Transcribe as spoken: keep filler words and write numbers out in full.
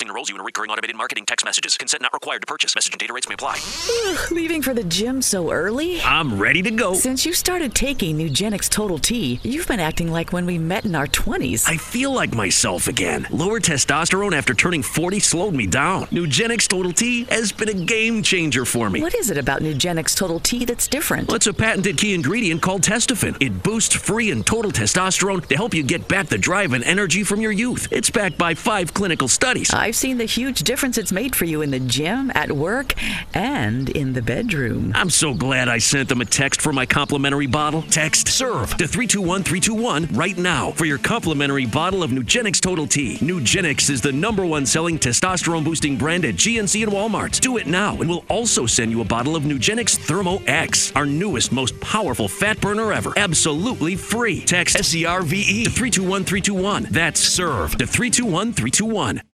enrolls you in recurring automated marketing text messages. Consent not required to purchase. Message and data rates may apply. Leaving for the gym so early? I'm ready to go. Since you started taking Nugenix Total T, you've been acting like when we met in our twenties. I feel like myself again. Lower testosterone after turning forty slowed me down. Nugenix Total T has been a game changer for me. What is it about Nugenix Total T that's different? Well, it's a patented key ingredient called Testofen. It boosts free and total testosterone to help you get back the drive and energy from your youth. It's backed by five clinical studies. I've seen the huge difference it's made for you in the gym, at work, and in the bedroom. I'm so glad I sent them a text for my complimentary bottle. Text SERVE to three two one three two one right now for your complimentary bottle of Nugenix Total T. Nugenix is the number one selling testosterone boosting brand at G N C and Walmart. Do it now, and we'll also send you a bottle of Nugenix Thermo X, our newest, most powerful fat burner ever. Absolutely free. Text S E R V E to three two one three two one. That's SERVE to three two one three two one.